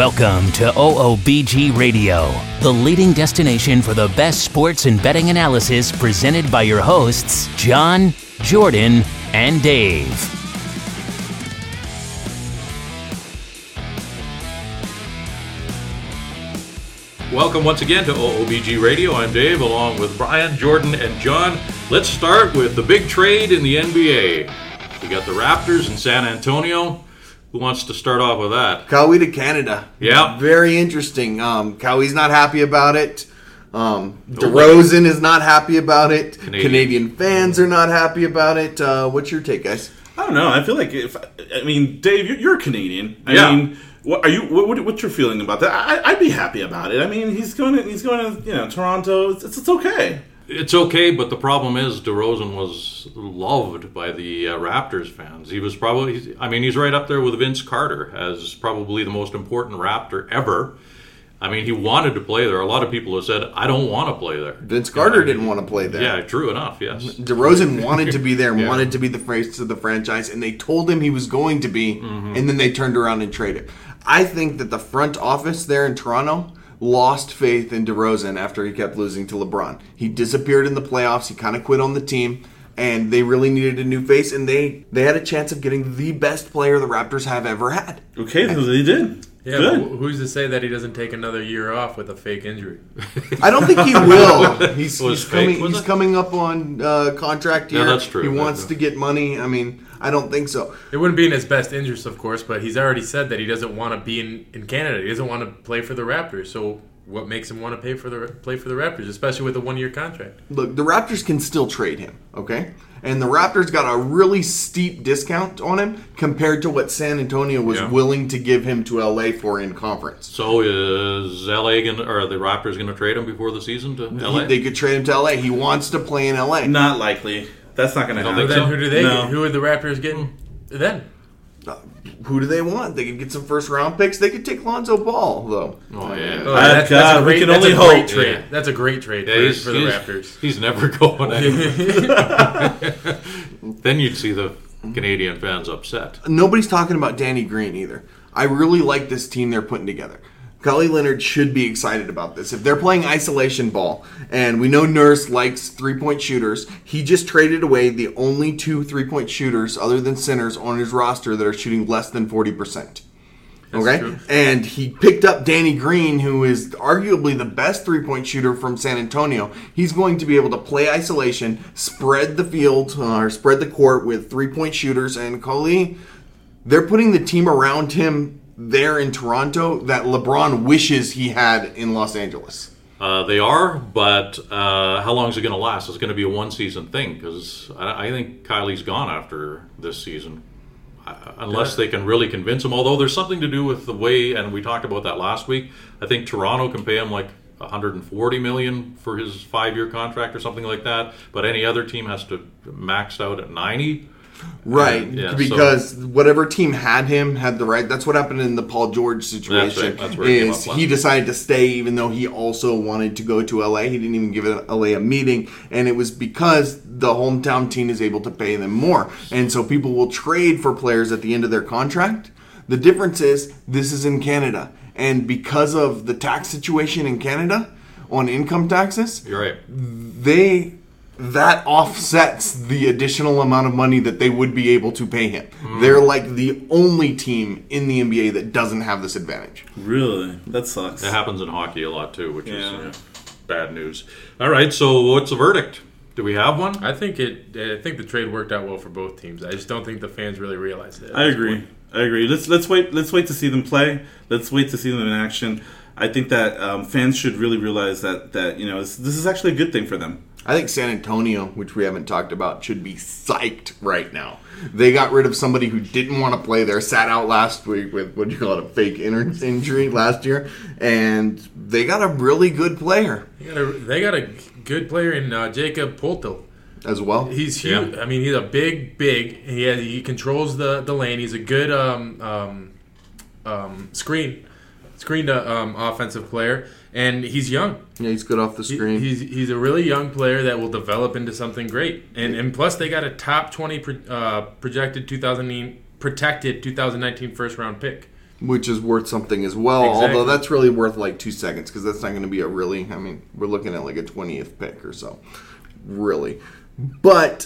Welcome to OOBG Radio, the leading destination for the best sports and betting analysis, presented by your hosts, John, Jordan, and Dave. Welcome once again to OOBG Radio. I'm Dave, along with Brian, Jordan, and John. Let's start with the big trade in the NBA. We got the Raptors in San Antonio. Who wants to start off with that? Kawhi to Canada. Yeah. Very interesting. Kawhi's not happy about it. DeRozan is not happy about it. Canadian fans are not happy about it. What's your take, guys? I don't know. I feel like Dave, you're Canadian. Yeah. I mean, what's your feeling about that? I'd be happy about it. I mean, he's going to Toronto. It's okay. It's okay, but the problem is DeRozan was loved by the Raptors fans. He was he's right up there with Vince Carter as probably the most important Raptor ever. I mean, he wanted to play there. A lot of people have said, I don't want to play there. Vince Carter didn't want to play there. Yeah, true enough, yes. DeRozan wanted to be there, wanted to be the face of the franchise, and they told him he was going to be, and then they turned around and traded him. I think that the front office there in Toronto lost faith in DeRozan after he kept losing to LeBron. He disappeared in the playoffs. He kind of quit on the team, and they really needed a new face, and they had a chance of getting the best player the Raptors have ever had. Okay, they did. Yeah, good. Who's to say that he doesn't take another year off with a fake injury? I don't think he will. He's fake, coming up on contract here. Yeah, that's true. He wants to get money. I mean, I don't think so. It wouldn't be in his best interest, of course, but he's already said that he doesn't want to be in Canada. He doesn't want to play for the Raptors. So what makes him want to play for the Raptors, especially with a one-year contract? Look, the Raptors can still trade him, okay? And the Raptors got a really steep discount on him compared to what San Antonio was willing to give him to LA for in conference. So is the Raptors going to trade him before the season to LA? They could trade him to LA. He wants to play in LA. Not likely. That's not going to happen. Then who do they get? Who are the Raptors getting then? Who do they want? They could get some first-round picks. They could take Lonzo Ball, though. Oh, yeah. That's a great trade. Yeah. That's a great trade for the Raptors. He's never going anywhere. Then you'd see the Canadian fans upset. Nobody's talking about Danny Green either. I really like this team they're putting together. Kawhi Leonard should be excited about this. If they're playing isolation ball, and we know Nurse likes three-point shooters, he just traded away the only two three-point shooters other than centers on his roster that are shooting less than 40%. Okay? True. And he picked up Danny Green, who is arguably the best three-point shooter from San Antonio. He's going to be able to play isolation, spread the field, or spread the court with three-point shooters, and Kawhi, they're putting the team around him there in Toronto that LeBron wishes he had in Los Angeles. They are, but how long is it going to last? It's going to be a one-season thing, because I think Kylie's gone after this season, unless they can really convince him. Although there's something to do with the way, and we talked about that last week, I think Toronto can pay him like $140 million for his 5-year contract or something like that, but any other team has to max out at $90. Right, because whatever team had him had the right. That's what happened in the Paul George situation. That's where he decided to stay even though he also wanted to go to LA. He didn't even give LA a meeting, and it was because the hometown team is able to pay them more. And so people will trade for players at the end of their contract. The difference is this is in Canada, and because of the tax situation in Canada on income taxes, you're right. That offsets the additional amount of money that they would be able to pay him. They're like the only team in the NBA that doesn't have this advantage. Really? That sucks. It happens in hockey a lot too, which is bad news. All right, so what's the verdict? Do we have one? I think the trade worked out well for both teams. I just don't think the fans really realized it. I agree. Let's wait to see them play. Let's wait to see them in action. I think that fans should really realize that this is actually a good thing for them. I think San Antonio, which we haven't talked about, should be psyched right now. They got rid of somebody who didn't want to play there, sat out last week with, a fake injury last year, and they got a really good player. They got a good player in Jakob Poeltl as well. He's huge. Yeah. I mean, he's a big. He controls the lane. He's a good screen offensive player. And he's young. Yeah, he's good off the screen. He's a really young player that will develop into something great. And plus, they got a top 20 protected 2019 first round pick. which is worth something as well. Exactly. Although that's really worth like 2 seconds because that's not going to be we're looking at like a 20th pick or so, really. But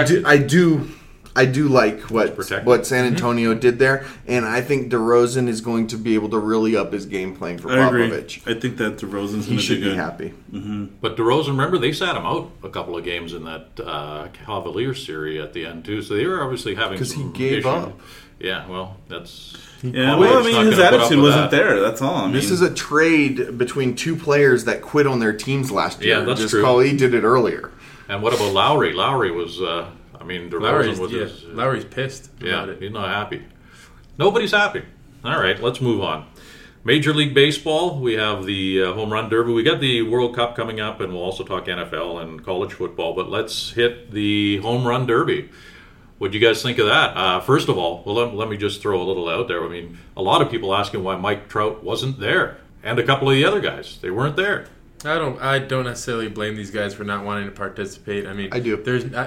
I do like what San Antonio did there, and I think DeRozan is going to be able to really up his game playing for Popovich. I think that DeRozan's He should be happy. But DeRozan, remember, they sat him out a couple of games in that Cavaliers series at the end, too. So they were obviously having Because he some gave issue. up. Yeah, well, that's... Yeah, well, I mean, his attitude wasn't there. That's all. This is a trade between two players that quit on their teams last year. Yeah, that's just true. Khalid did it earlier. And what about Lowry? Lowry was... DeRozan Lowry's pissed about it. He's not happy. Nobody's happy. All right, let's move on. Major League Baseball, we have the Home Run Derby. We got the World Cup coming up, and we'll also talk NFL and college football. But let's hit the Home Run Derby. What do you guys think of that? First of all, let me just throw a little out there. I mean, a lot of people asking why Mike Trout wasn't there, and a couple of the other guys. They weren't there. I don't necessarily blame these guys for not wanting to participate. I mean, I do.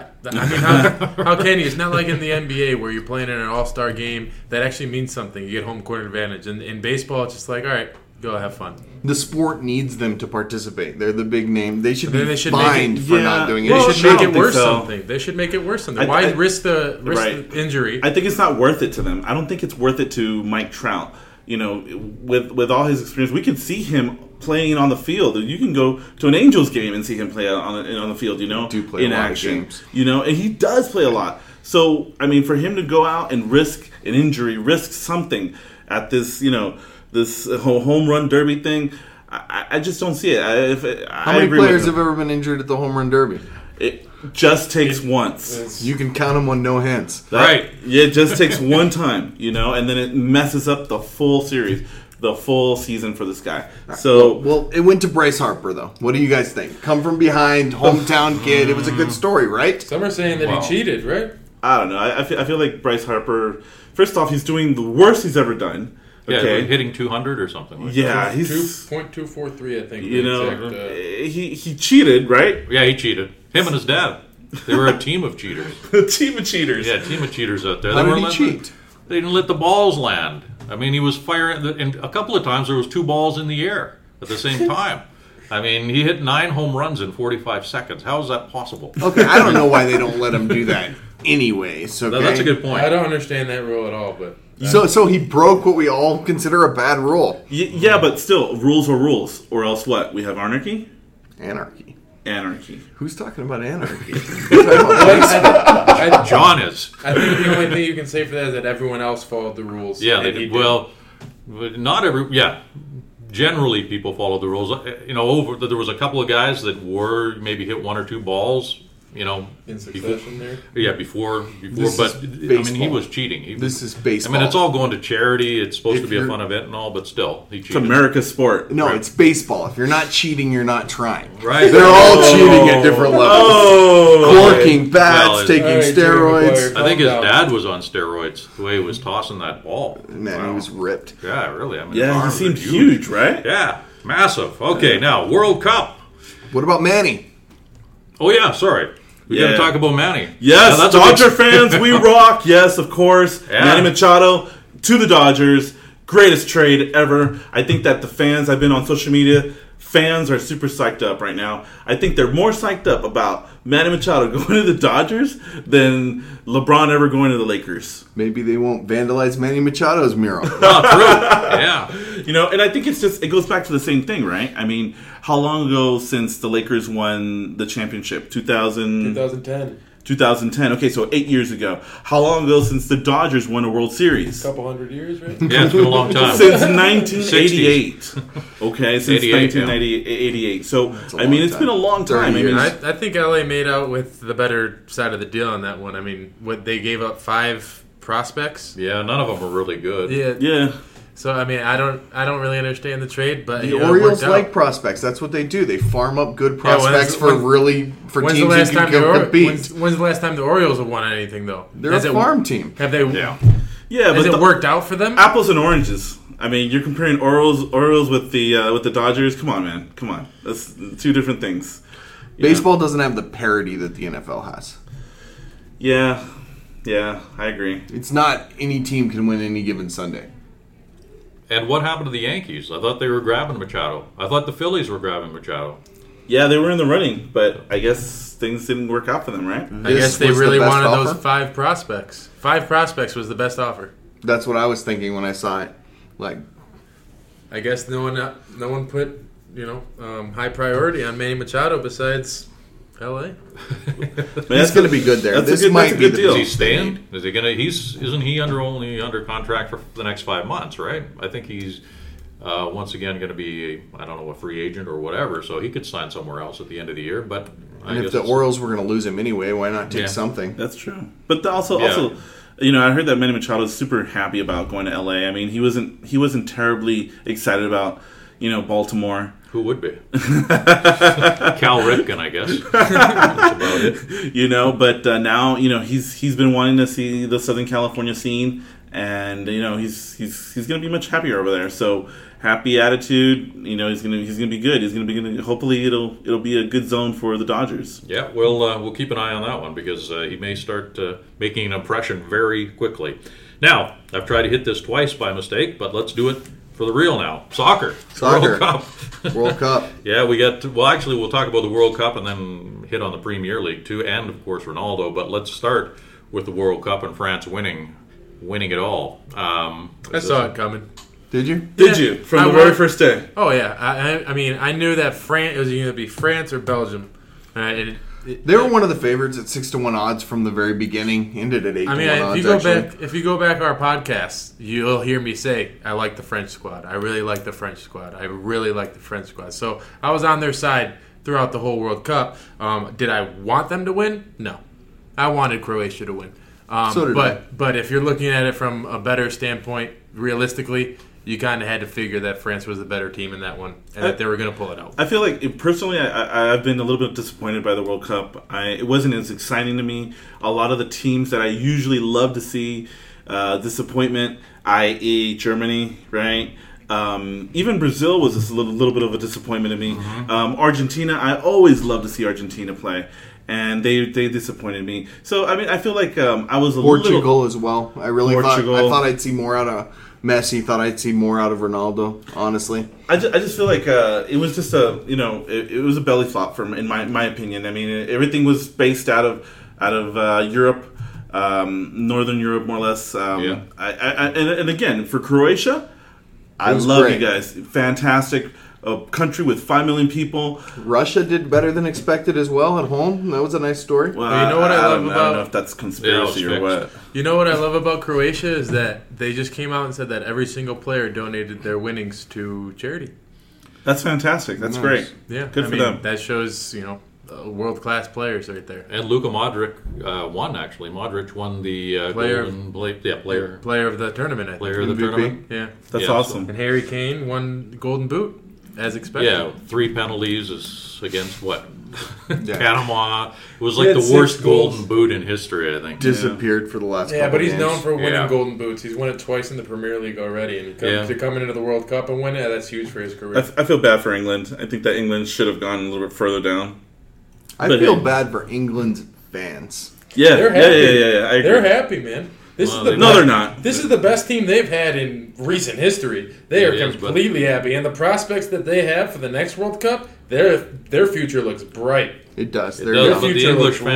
How can you? It's not like in the NBA where you're playing in an all-star game that actually means something. You get home court advantage. And in baseball, it's just like, all right, go have fun. The sport needs them to participate. They're the big name. They should be should fined for not doing it. They should make it worse so. something. They should make it worse something. Why risk the injury? I think it's not worth it to them. I don't think it's worth it to Mike Trout. You know, with all his experience, we could see him playing on the field. You can go to an Angels game and see him play on the field. You know, play in a lot action. of games. You know, and he does play a lot. So I mean, for him to go out and risk an injury, risk something at this, this home run derby thing, I just don't see it. How many players have ever been injured at the Home Run Derby? It just takes once. You can count them on no hands. Right. Yeah, it just takes one time, and then it messes up the full series, the full season for this guy. So, well, it went to Bryce Harper, though. What do you guys think? Come from behind, hometown kid. It was a good story, right? Some are saying that he cheated, right? I don't know. I feel like Bryce Harper, first off, he's doing the worst he's ever done. Okay. Yeah, hitting 200 or something. Yeah, he's 2.243, I think. He cheated, right? Yeah, he cheated. Him and his dad. They were a team of cheaters. A team of cheaters. Yeah, a team of cheaters out there. How did he cheat? They didn't let the balls land. I mean, he was firing, and a couple of times there was 2 balls in the air at the same time. I mean, he hit 9 home runs in 45 seconds. How is that possible? Okay, I don't know why they don't let him do that anyways. Okay? That's a good point. I don't understand that rule at all, but... So he broke what we all consider a bad rule. Yeah, but still, rules are rules. Or else what? We have anarchy? Anarchy. Who's talking about anarchy? John is. I think the only thing you can say for that is that everyone else followed the rules. Yeah, they did. Well, not every... Yeah. Generally, people follow the rules. There was a couple of guys that were maybe hit 1 or 2 balls, in succession there. Yeah, before. This but is I mean, he was cheating. This is baseball. I mean, it's all going to charity. It's supposed to be a fun event and all, but still, he cheated. It's America's sport. No, It's baseball. If you're not cheating, you're not trying. Right? They're all cheating at different levels. Corking bats, taking steroids. I think his dad was on steroids. The way he was tossing that ball. Man, he was ripped. Yeah, really. I mean, he seemed huge, right? Yeah, massive. Okay, now World Cup. What about Manny? Oh yeah, sorry. We got to talk about Manny. Yes, Dodger fans, we rock. Yes, of course. Yeah. Manny Machado to the Dodgers. Greatest trade ever. I think that the fans, I've been on social media, fans are super psyched up right now. I think they're more psyched up about Manny Machado going to the Dodgers than LeBron ever going to the Lakers. Maybe they won't vandalize Manny Machado's mural. True. Yeah. And I think it goes back to the same thing, right? I mean, how long ago since the Lakers won the championship? 2010. 2010. Okay, so 8 years ago. How long ago since the Dodgers won a World Series? A couple hundred years, right? Yeah, it's been a long time. Since 1988. Okay, since 88, 1988. So, I mean, it's been a long time. I think LA made out with the better side of the deal on that one. I mean, they gave up 5 prospects. Yeah, none of them were really good. Yeah. So I mean, I don't really understand the trade, but the Orioles like prospects. That's what they do. They farm up good prospects for teams who can compete. When's the last time the Orioles have won anything though? They're a farm team. Have they? Yeah. Has it worked out for them? Apples and oranges. I mean, you're comparing Orioles with the Dodgers. Come on, man. Come on. That's 2 different things. Baseball doesn't have the parity that the NFL has. Yeah, I agree. It's not any team can win any given Sunday. And what happened to the Yankees? I thought they were grabbing Machado. I thought the Phillies were grabbing Machado. Yeah, they were in the running, but I guess things didn't work out for them, right? I guess they really wanted those 5 prospects. 5 prospects was the best offer. That's what I was thinking when I saw it. Like, I guess no one put high priority on Manny Machado besides L.A. He's going to be good there. This might be the deal. Is he staying? Is he going to? Isn't he only under contract for the next 5 months? Right. I think he's once again going to be a free agent or whatever. So he could sign somewhere else at the end of the year. But if the Orioles were going to lose him anyway, why not take something? That's true. But also. I heard that Manny Machado is super happy about going to L.A. I mean, he wasn't terribly excited about, Baltimore. Who would be? Cal Ripken, I guess. That's about it. But now, he's been wanting to see the Southern California scene, and he's going to be much happier over there. So happy attitude. He's going to be good. He's going to be good. Hopefully, it'll be a good zone for the Dodgers. Yeah, we'll keep an eye on that one because he may start making an impression very quickly. Now, I've tried to hit this twice by mistake, but let's do it for the real now. Soccer. World Cup. World Cup. Yeah, we'll talk about the World Cup and then hit on the Premier League too, and of course Ronaldo. But let's start with the World Cup and France winning it all. I saw it coming. Did you? Did you? From the very first day? Oh, yeah. I mean, I knew that it was going to be France or Belgium. They were one of the favorites at 6-1 odds from the very beginning. Ended at 8-1 odds. If you go back our podcast, you'll hear me say I like the French squad. I really like the French squad. I really like the French squad. So I was on their side throughout the whole World Cup. Did I want them to win? No, I wanted Croatia to win. So did I. But if you're looking at it from a better standpoint, realistically, you kind of had to figure that France was the better team in that one and that they were going to pull it out. I feel like, personally, I've been a little bit disappointed by the World Cup. It wasn't as exciting to me. A lot of the teams that I usually love to see, disappointment, i.e. Germany, right? Even Brazil was just a little bit of a disappointment to me. Mm-hmm. Argentina, I always love to see Argentina play. And they disappointed me. So, I mean, I feel like I was a Portugal as well. I thought I'd see more out of Messi. Thought I'd see more out of Ronaldo, honestly. I just feel like it was just it was a belly flop in my opinion. I mean, everything was based out of Europe, Northern Europe, more or less. And again, for Croatia, I love great. You guys. Fantastic. A country with 5 million people. Russia did better than expected as well at home. That was a nice story. Well, you know what I love about... I don't know if that's conspiracy or what. You know what I love about Croatia is that they just came out and said that every single player donated their winnings to charity. That's fantastic. That's great. Yeah, good for them. That shows, world-class players right there. And Luka Modric won, actually. Modric won the player of the tournament, I think. Player of the tournament. Yeah. That's awesome. And Harry Kane won the Golden Boot. As expected. Yeah, 3 penalties against what? Panama. It was like the worst Golden Boot in history, I think. Disappeared for the last couple but he's games. known for winning Golden Boots. He's won it twice in the Premier League already. And to come into the World Cup and win it, that's huge for his career. I feel bad for England. I think that England should have gone a little bit further down. I feel bad for England's fans. Yeah, they're happy. Yeah. I agree. They're happy, man. They're not. This is the best team they've had in recent history. They are completely happy, and the prospects that they have for the next World Cup, their future looks bright. It does. But the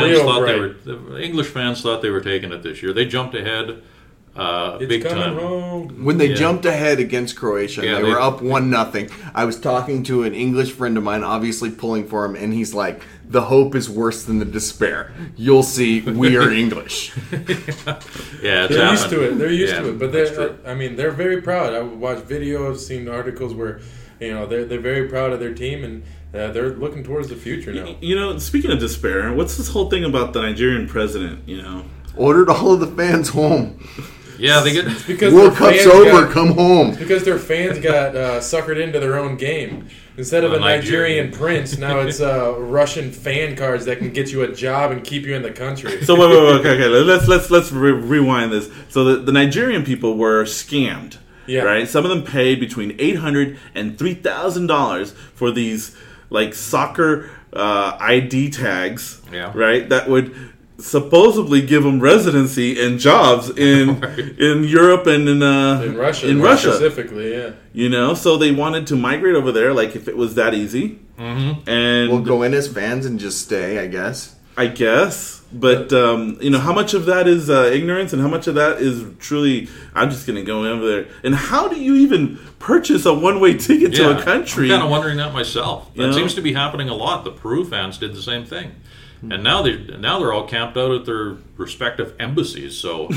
English fans thought they were taking it this year. They jumped ahead. Big time. Home. When they jumped ahead against Croatia, they were up 1-0. I was talking to an English friend of mine, obviously pulling for him, and he's like, "The hope is worse than the despair. You'll see, we are English." They're used to it. They're used to it, but they're very proud. I watched videos, seen articles where they're very proud of their team and. They're looking towards the future now. Speaking of despair, what's this whole thing about the Nigerian president? Ordered all of the fans home. Yeah, they get because World Cup's over. Come home. Because their fans got suckered into their own game. Instead of a Nigerian prince, now it's Russian fan cards that can get you a job and keep you in the country. So wait, okay. Let's rewind this. So the Nigerian people were scammed. Yeah. Right. Some of them paid between $800 and $3,000 for these soccer ID tags. Yeah. Right. That would supposedly give them residency and jobs in in Europe and in Russia. In Russia specifically, yeah. You know, so they wanted to migrate over there, like if it was that easy. Mm-hmm. And we'll go in as fans and just stay, I guess. But you know, how much of that is ignorance and how much of that is truly, I'm just going to go over there. And how do you even purchase a one-way ticket to a country? I'm kind of wondering that myself. That seems to be happening a lot. The Peru fans did the same thing. And now they're all camped out at their respective embassies. So,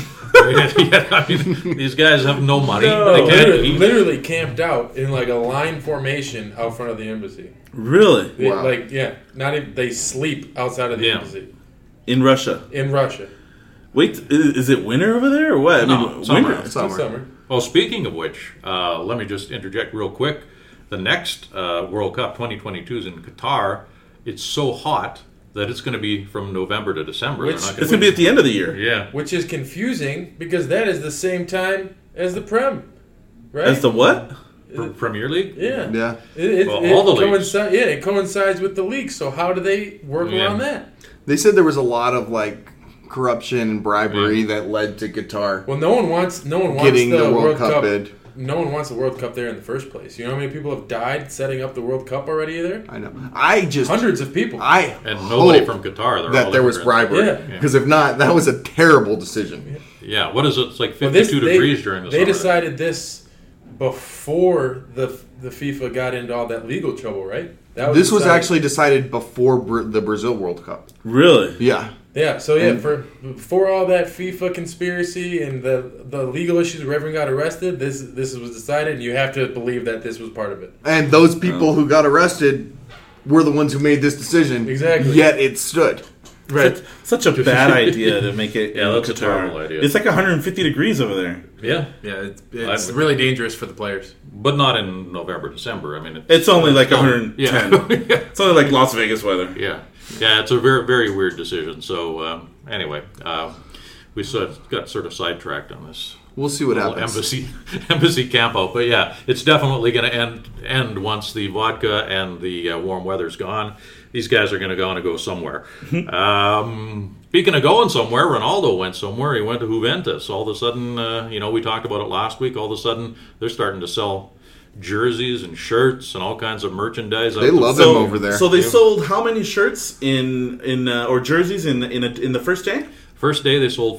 I mean, these guys have no money. No, they can't literally camped out in like a line formation out front of the embassy. Really? Wow. Like, yeah, not even, they sleep outside of the embassy. In Russia? In Russia. Wait, is it winter over there or what? No, I mean, summer. winter. Summer. Oh, speaking of which, let me just interject real quick. The next World Cup 2022 is in Qatar. It's so hot that it's going to be from November to December. It's going to be at the end of the year. Yeah. Which is confusing because that is the same time as the Prem, right? As the what? Premier League? Yeah. Yeah. All the leagues. It coincides with the league. So how do they work around that? They said there was a lot of corruption and bribery that led to Qatar. Well, no one wants getting the World Cup bid. No one wants the World Cup there in the first place. You know how many people have died setting up the World Cup already there? I know. Hundreds of people. And nobody from Qatar. That there was bribery. Because if not, that was a terrible decision. Yeah. What is it? It's like 52 degrees during the summer. They decided this before the FIFA got into all that legal trouble, right? This was actually decided before the Brazil World Cup. Really? Yeah. Yeah, so before all that FIFA conspiracy and the legal issues where everyone got arrested, this was decided, and you have to believe that this was part of it. And those people who got arrested were the ones who made this decision. Exactly. Yet it stood. Right. Such a bad idea to make it. That's a Qatar. terrible idea. It's like 150 degrees over there. Yeah. Yeah, it's really dangerous for the players. But not in November, December. I mean, it's only like 110. Yeah. It's only like Las Vegas weather. Yeah. Yeah, it's a very, very weird decision. So, anyway, we got sort of sidetracked on this. We'll see what happens. Embassy camp out. But yeah, it's definitely going to end once the vodka and the warm weather's gone. These guys are going to go somewhere. Speaking of going somewhere, Ronaldo went somewhere. He went to Juventus. All of a sudden, we talked about it last week. All of a sudden, they're starting to sell jerseys and shirts and all kinds of merchandise. They love them over there. So they sold how many shirts or jerseys in the first day? First day they sold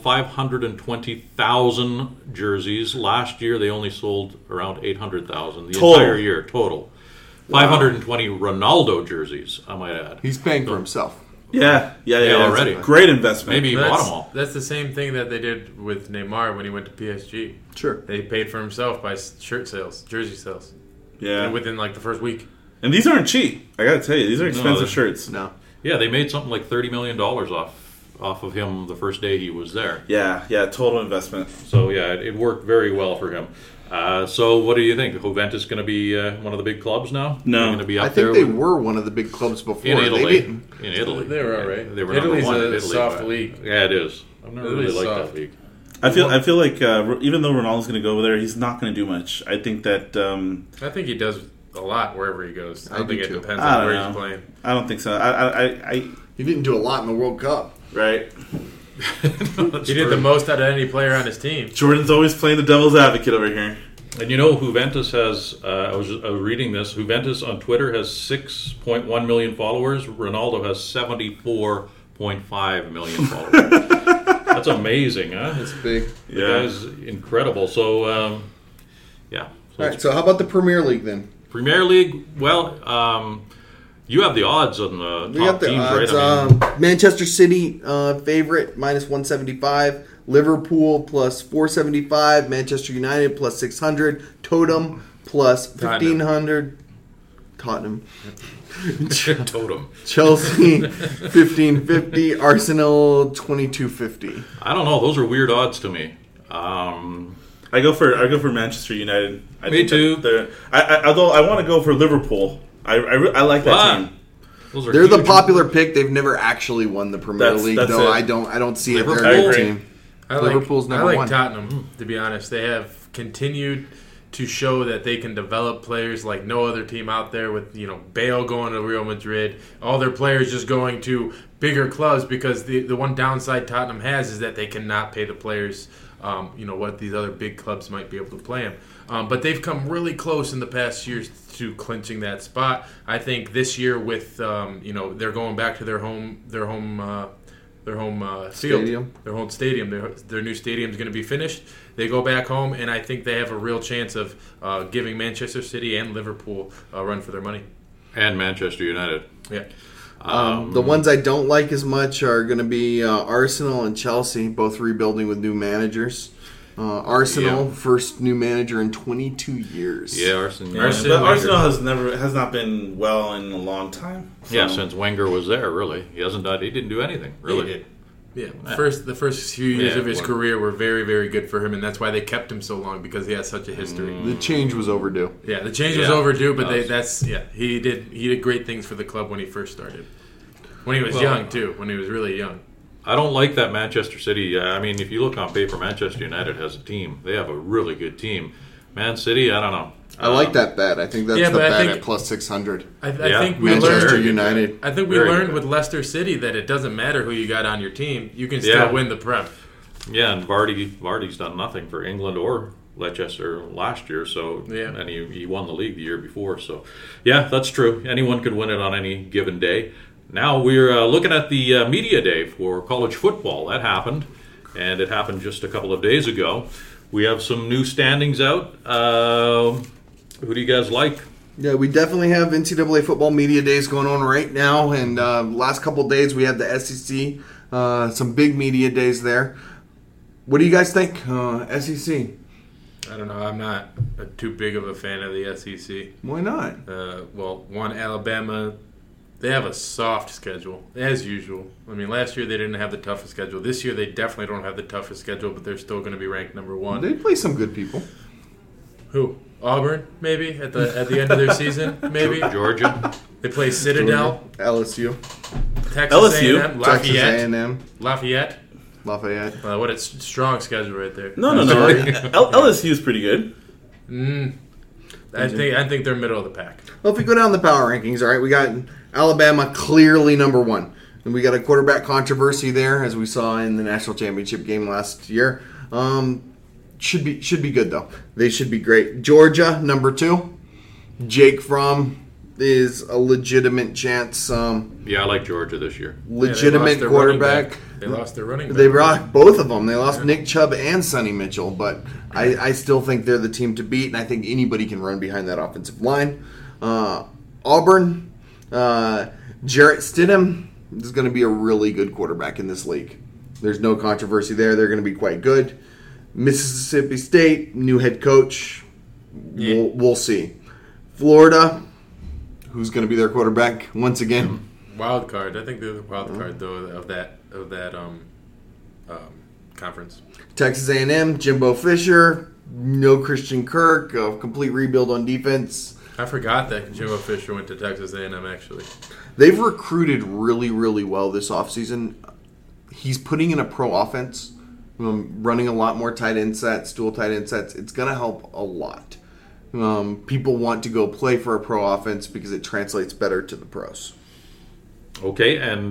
520,000 jerseys. Last year they only sold around 800,000. The entire year total. 520 Ronaldo jerseys, I might add. He's paying for himself. Yeah, already. Great investment. Maybe he bought them all. That's the same thing that they did with Neymar when he went to PSG. Sure. They paid for himself by shirt sales, jersey sales. Yeah. Within the first week. And these aren't cheap. I gotta tell you, these are expensive shirts. No. Yeah, they made something like $30 million off of him the first day he was there. Yeah, total investment. So yeah, it worked very well for him. So what do you think? Juventus going to be one of the big clubs now? No. Going to be up I think there they were one of the big clubs before. in Italy. In Italy, they were all right. They were Italy's number one in a Italy, soft league. Yeah, it is. I've never really liked that league. I feel like even though Ronaldo's going to go over there, he's not going to do much. I think that I think he does a lot wherever he goes. I don't think it depends I on where don't he's know. playing. I don't think so. He didn't do a lot in the World Cup. Right. He did the most out of any player on his team. Jordan's always playing the devil's advocate over here. And Juventus has, I was reading this, Juventus on Twitter has 6.1 million followers. Ronaldo has 74.5 million followers. That's amazing, huh? It's big. The guy's incredible. So, yeah. All right, so how about the Premier League then? Premier League, well, you have the odds on the top teams, right? I mean, Manchester City favorite, minus 175. Liverpool plus 475. Manchester United plus 600. Tottenham plus 1,500. Tottenham. Totem. Chelsea 1,550. Arsenal 2,250. I don't know. Those are weird odds to me. I go for Manchester United. Me too. Although I want to go for Liverpool. I like that team. They're the popular pick. They've never actually won the Premier League, though. I don't see Liverpool? it. They're a good team. Liverpool's number one. I one. like Tottenham, to be honest. They have continued to show that they can develop players like no other team out there with, Bale going to Real Madrid, all their players just going to bigger clubs, because the one downside Tottenham has is that they cannot pay the players, what these other big clubs might be able to play them. But they've come really close in the past years to clinching that spot. I think this year with, they're going back to their home field, Stadium. their home stadium. Their new stadium is going to be finished. They go back home, and I think they have a real chance of giving Manchester City and Liverpool a run for their money. And Manchester United. Yeah. The ones I don't like as much are going to be Arsenal and Chelsea, both rebuilding with new managers. Arsenal, first new manager in 22 years. Yeah, Arsenal has not been well in a long time. So. Yeah, since Wenger was there, really. He didn't do anything, really. He did. Yeah, the first few years of his career were very, very good for him, and that's why they kept him so long, because he has such a history. The change was overdue. Yeah, the change was overdue, but he did great things for the club when he first started. When he was young too, when he was really young. I don't like that Manchester City. If you look on paper, Manchester United has a team. They have a really good team. Man City, I don't know. I like that bet. I think that's the bet at plus 600. I think we Manchester learned. United. I think we learned with Leicester City that it doesn't matter who you got on your team. You can still win the Prem. Yeah, and Vardy's done nothing for England or Leicester last year. So and he won the league the year before. So yeah, that's true. Anyone could win it on any given day. Now we're looking at the media day for college football. That happened, and it happened just a couple of days ago. We have some new standings out. Who do you guys like? Yeah, we definitely have NCAA football media days going on right now, and last couple of days we had the SEC, some big media days there. What do you guys think, SEC? I don't know. I'm not too big of a fan of the SEC. Why not? Alabama, they have a soft schedule, as usual. Last year they didn't have the toughest schedule. This year they definitely don't have the toughest schedule, but they're still going to be ranked number one. They play some good people. Who? Auburn, maybe at the end of their season, maybe. Georgia. They play Citadel, LSU, Texas LSU, A&M, Lafayette, Texas A&M, Lafayette. What a strong schedule right there. No. LSU is pretty good. I think they're middle of the pack. Well, if we go down the power rankings, all right, we got Alabama clearly number one, and we got a quarterback controversy there, as we saw in the national championship game last year. Should be good though. They should be great. Georgia number two. Jake Fromm is a legitimate chance. Yeah, I like Georgia this year. Legitimate quarterback. They lost their running back. They brought both of them. They lost Nick Chubb and Sonny Mitchell, but I still think they're the team to beat, and I think anybody can run behind that offensive line. Auburn, Jarrett Stidham is going to be a really good quarterback in this league. There's no controversy there. They're going to be quite good. Mississippi State, new head coach. We'll see. Florida, who's going to be their quarterback once again? Wild card. I think they're the wild card though of that conference. Texas A&M, Jimbo Fisher, no Christian Kirk, a complete rebuild on defense. I forgot that Jimbo Fisher went to Texas A&M actually. They've recruited really, really well this offseason. He's putting in a pro offense. Running a lot more tight end sets, dual tight end sets. It's going to help a lot. People want to go play for a pro offense because it translates better to the pros. Okay, and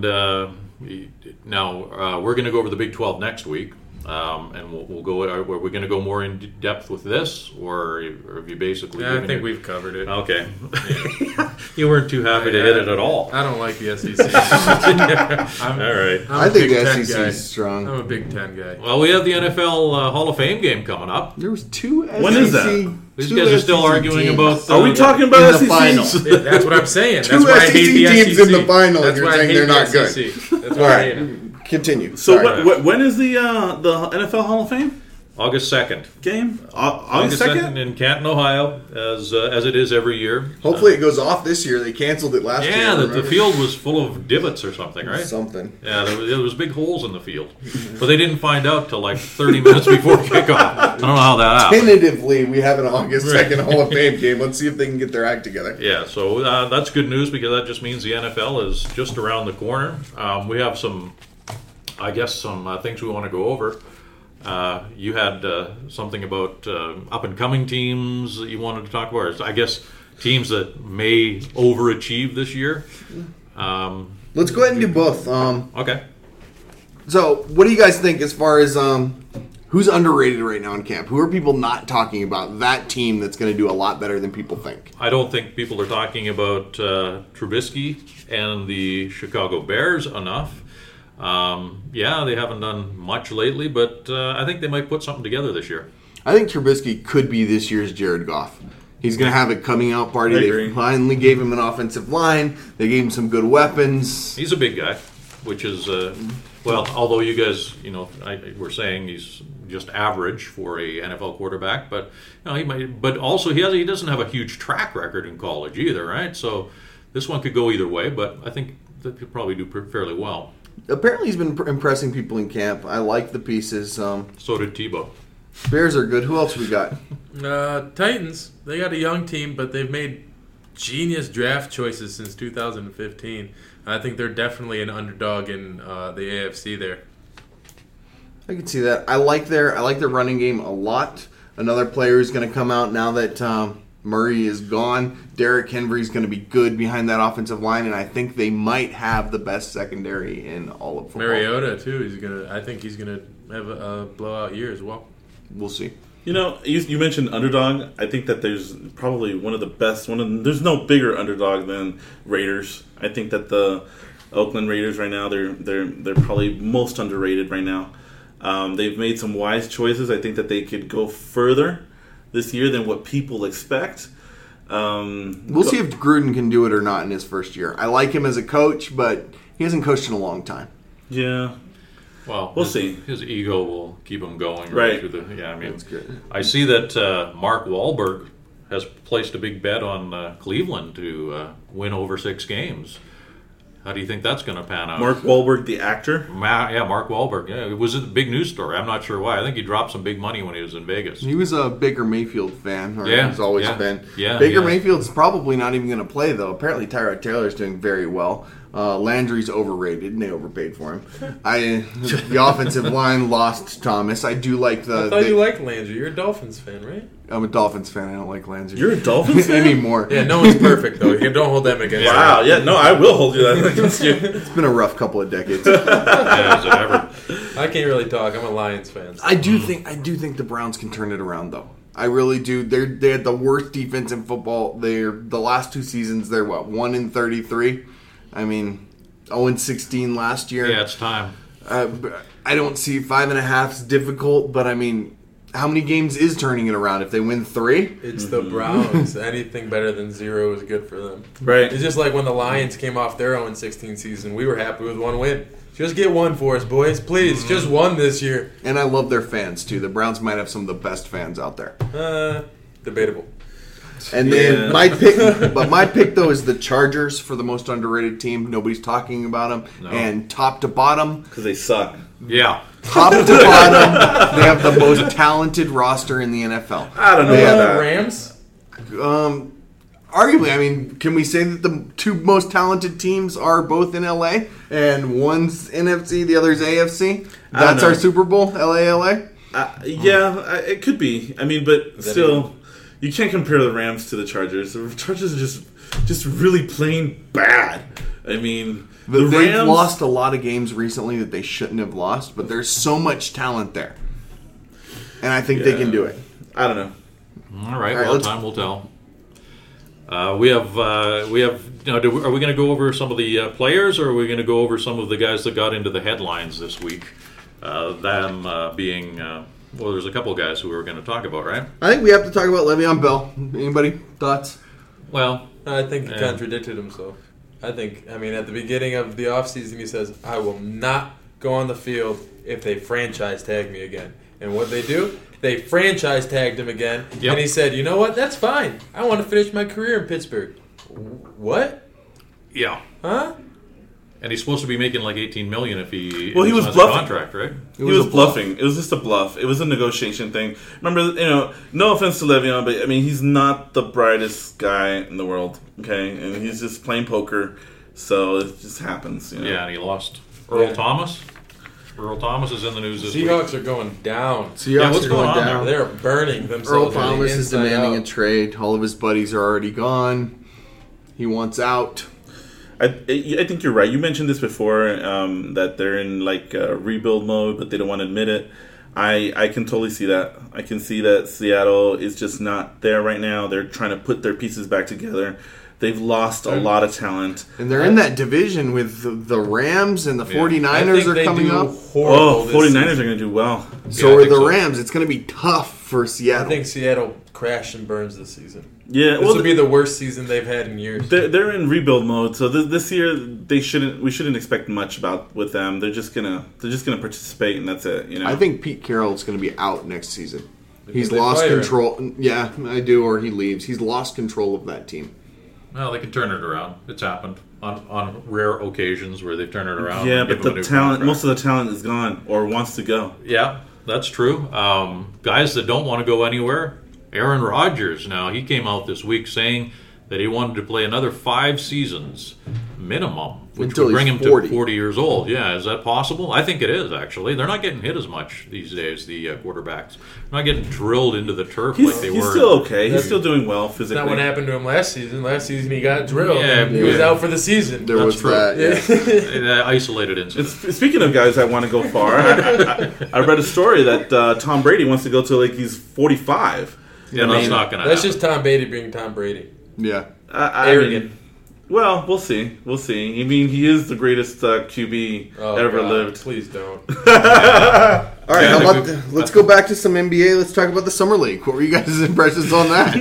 now we're going to go over the Big 12 next week, and we'll go. Are we going to go more in depth with this, or have you basically? Yeah, I think we've covered it. Okay, you weren't too happy to hit it at all. I don't like the SEC. All right, I think the SEC is strong. I'm a Big Ten guy. Well, we have the NFL Hall of Fame game coming up. There was two SEC. When is that? These guys are still arguing about. Are we talking about the final? That's what I'm saying. Two That's why I hate the teams SEC. in the final. That's You're why I saying hate they're not the good. SEC. That's All why I right, hate them. continue. So Sorry. when is the NFL Hall of Fame August 2nd. game? August 2nd? In Canton, Ohio, as it is every year. Hopefully it goes off this year. They canceled it last year. Yeah, the field was full of divots or something, right? Something. Yeah, there was big holes in the field. But they didn't find out till like 30 minutes before kickoff. I don't know how that happened. Tentatively, we have an August 2nd Hall of Fame game. Let's see if they can get their act together. Yeah, so that's good news because that just means the NFL is just around the corner. We have some things we want to go over. You had something about up-and-coming teams that you wanted to talk about. I guess teams that may overachieve this year. Let's go ahead and do both. Okay. So, what do you guys think as far as who's underrated right now in camp? Who are people not talking about? That team that's going to do a lot better than people think. I don't think people are talking about Trubisky and the Chicago Bears enough. Yeah, they haven't done much lately, but I think they might put something together this year. I think Trubisky could be this year's Jared Goff. He's going to have a coming out party. I They agree. finally gave him an offensive line. They gave him some good weapons. He's a big guy, which is, well, although you guys, were saying he's just average for a NFL quarterback, but he might. But also he doesn't have a huge track record in college either, right? So this one could go either way, but I think that he'll probably do fairly well. Apparently, he's been impressing people in camp. I like the pieces. So did Tebow. Bears are good. Who else we got? Titans, they got a young team, but they've made genius draft choices since 2015. I think they're definitely an underdog in the AFC there. I can see that. I like their running game a lot. Another player who's going to come out now that Murray is gone. Derrick Henry's going to be good behind that offensive line, and I think they might have the best secondary in all of football. Mariota too. I think he's gonna have a blowout year as well. We'll see. You mentioned underdog. I think that there's probably one of the best. There's no bigger underdog than Raiders. I think that the Oakland Raiders right now they're probably most underrated right now. They've made some wise choices. I think that they could go further this year than what people expect. We'll see if Gruden can do it or not in his first year. I like him as a coach, but he hasn't coached in a long time. Yeah. Well, we'll see. His ego will keep him going. Right. That's good. I see that Mark Wahlberg has placed a big bet on Cleveland to win over 6 games. How do you think that's going to pan out? Mark Wahlberg, the actor? Yeah, Mark Wahlberg. Yeah, it was a big news story. I'm not sure why. I think he dropped some big money when he was in Vegas. He was a Baker Mayfield fan. Or Yeah, he's always yeah, been. yeah, Baker yeah. Mayfield's probably not even going to play, though. Apparently, Tyrod Taylor's doing very well. Landry's overrated, and they overpaid for him. The offensive line lost Thomas. I do like I thought you liked Landry. You're a Dolphins fan, right? I'm a Dolphins fan. I don't like Landry. You're a Dolphins fan? anymore. Yeah, no one's perfect though. You don't hold them against. Wow. Yeah. No, I will hold you that against you. It's been a rough couple of decades. Yeah, is it ever? I can't really talk. I'm a Lions fan. So. I do think the Browns can turn it around, though. I really do. They had the worst defense in football. The last 2 seasons. They're 1-33. I mean, 0-16 last year. Yeah, it's time. I don't see 5.5 is difficult, but I mean, how many games is turning it around? If they win 3, It's the Browns. Anything better than 0 is good for them. Right. It's just like when the Lions came off their 0-16 season. We were happy with 1 win. Just get 1 for us, boys. Please, just 1 this year. and I love their fans too. The Browns might have some of the best fans out there. Debatable. And then my pick though is the Chargers for the most underrated team. Nobody's talking about them. No. And top to bottom, Because they suck. Yeah. top to bottom, they have the most talented roster in the NFL. I don't know They about have- that. Rams? Arguably, I mean, can we say that the 2 most talented teams are both in LA and one's NFC, the other's AFC? I don't That's know. our Super Bowl, LA. Yeah, it could be. I mean, but still, you can't compare the Rams to the Chargers. The Chargers are just really plain bad. I mean, the They've Rams lost a lot of games recently that they shouldn't have lost, but there's so much talent there. And I think they can do it. I don't know. All right. All right, Well, let's- time will tell. We have. Are we going to go over some of the players, or are we going to go over some of the guys that got into the headlines this week? Them being. Well, there's a couple of guys who we were going to talk about, right? I think we have to talk about Le'Veon Bell. Anybody? Thoughts? Well, I think he Yeah. contradicted himself. At the beginning of the offseason, he says, I will not go on the field if they franchise tag me again. And what they do? They franchise tagged him again. Yep. And he said, you know what? That's fine. I want to finish my career in Pittsburgh. What? yeah. Huh? And he's supposed to be making like $18 million if he Well, he was signs a bluffing. contract, right? He was bluffing. It was just a bluff. It was a negotiation thing. Remember, no offense to Le'Veon, but I mean, he's not the brightest guy in the world. Okay, and he's just playing poker, so it just happens. Yeah, and he lost Earl Thomas. Earl Thomas is in the news this week. Seahawks are going down. What's going on there? They're burning themselves. Earl Thomas is inside demanding out. a trade. All of his buddies are already gone. He wants out. I think you're right. You mentioned this before, that they're in like rebuild mode, but they don't want to admit it. I can totally see that. I can see that Seattle is just not there right now. They're trying to put their pieces back together. They've lost a lot of talent. And they're in that division with the Rams and the 49ers are coming up. 49ers are going to do well. So are the Rams. It's going to be tough for Seattle. I think Seattle crashed and burns this season. Yeah, This will be the worst season they've had in years. They're in rebuild mode, so this year we shouldn't expect much with them. They're just gonna participate, and that's it. You know, I think Pete Carroll is going to be out next season. He's they lost fire him. control. Yeah, I do, or he leaves. He's lost control of that team. Well, they can turn it around. It's happened on rare occasions where they've turned it around. yeah, and but give them a the new talent, contract. most of the talent is gone or wants to go. Yeah, that's true. Guys that don't want to go anywhere. Aaron Rodgers, now, he came out this week saying that he wanted to play another 5 seasons minimum, which Until would bring he's him 40. to 40 years old. Yeah, is that possible? I think it is, actually. They're not getting hit as much these days, the quarterbacks. They're not getting drilled into the turf like they He's were. still okay. He's still doing well That's physically. not what happened to him last season. Last season he got drilled. Yeah, He was yeah. out for the season. There was true. that. Yeah. Isolated incident. Speaking of guys that want to go far, I read a story that Tom Brady wants to go to like he's 45. Yeah, that's not going to That's happen. just Tom Brady being Tom Brady. Yeah. Arrogant. Well, we'll see. We'll see. I mean, he is the greatest QB ever God, lived. Please don't. All right, how about let's go back to some NBA. Let's talk about the Summer League. What were you guys' impressions on that?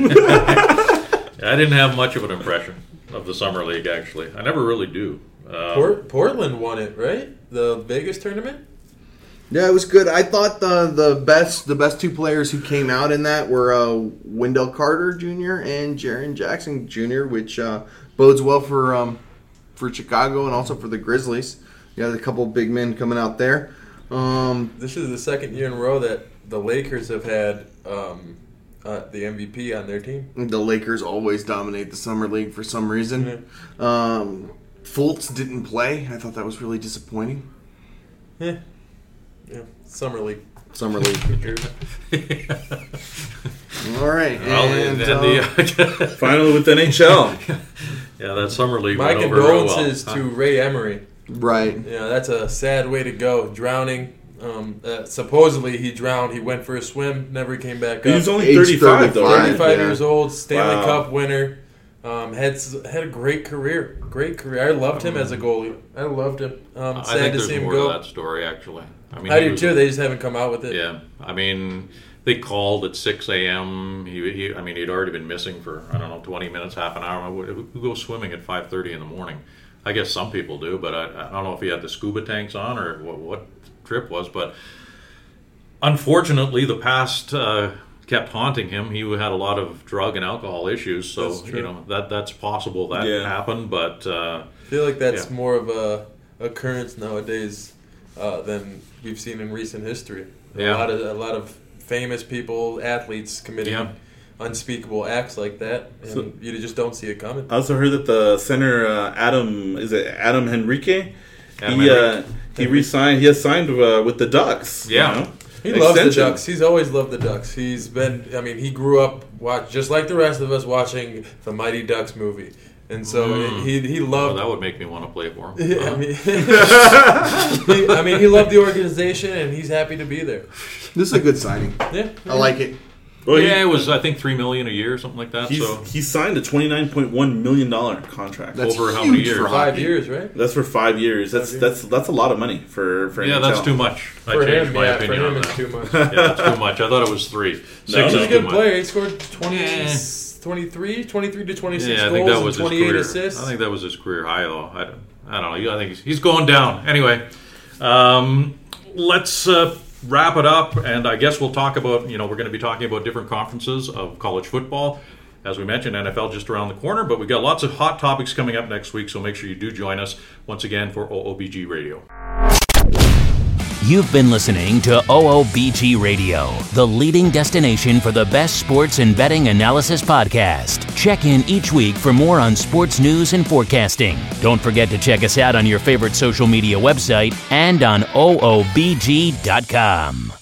I didn't have much of an impression of the Summer League, actually. I never really do. Portland won it, right? The Vegas tournament? Yeah, it was good. I thought the best 2 players who came out in that were Wendell Carter Jr. and Jaren Jackson Jr., which bodes well for Chicago and also for the Grizzlies. You got a couple of big men coming out there. This is the second year in a row that the Lakers have had the MVP on their team. The Lakers always dominate the Summer League for some reason. Fultz didn't play. I thought that was really disappointing. Yeah, Summer League. Summer League. All right. Finally with NHL. Yeah, that Summer League My went over real well. condolences to Ray Emery. Right. Yeah, that's a sad way to go. Drowning. Supposedly he drowned. He went for a swim, never came back up. He was only Age 35 though, right? 35 Yeah. years old, Stanley Wow. Cup winner. Had a great career. Great career. I loved him as a goalie. I loved him. I Sad think to there's see him more go. to that story, actually. I I he do was- too. They just haven't come out with it. Yeah, I mean, they called at 6 a.m. He'd already been missing for, 20 minutes, half an hour. Who goes swimming at 5:30 in the morning? I guess some people do, but I don't know if he had the scuba tanks on or what the trip was. But unfortunately, the past kept haunting him. He had a lot of drug and alcohol issues, so That's true. that's possible that happened. But I feel like that's Yeah. more of a occurrence nowadays than we've seen in recent history. Yeah. A lot of famous people, athletes committing unspeakable acts like that, and you just don't see it coming. I also heard that the center Adam Henrique? He resigned. He has signed with the Ducks. Yeah. you know? He loves the Extension. Ducks. He's always loved the Ducks. He grew up just like the rest of us watching the Mighty Ducks movie, and so he loved. that would make me want to play for him. I mean, he loved the organization, and he's happy to be there. This is a good signing. Yeah, I like it. Well, It was I think $3 million a year, something like that. So he signed a $29.1 million contract. That's over how huge many years? for 5 hockey. years, right? That's for 5 years. That's a lot of money for yeah, NHL. that's too much. I For changed him, my yeah, opinion for on him, that. it's too much. Yeah, that's too much. I thought it was 3. 6 No. is He's a too good much. player. He scored 23 to 26 Yeah, I goals think that and was his 28 career. assists. I think that was his career high, though. I don't know. I think he's going down. Anyway, let's wrap it up, and I guess we'll talk about, we're going to be talking about different conferences of college football. As we mentioned, NFL just around the corner, but we've got lots of hot topics coming up next week, so make sure you do join us once again for OOBG Radio. You've been listening to OOBG Radio, the leading destination for the best sports and betting analysis podcast. Check in each week for more on sports news and forecasting. Don't forget to check us out on your favorite social media website and on OOBG.com.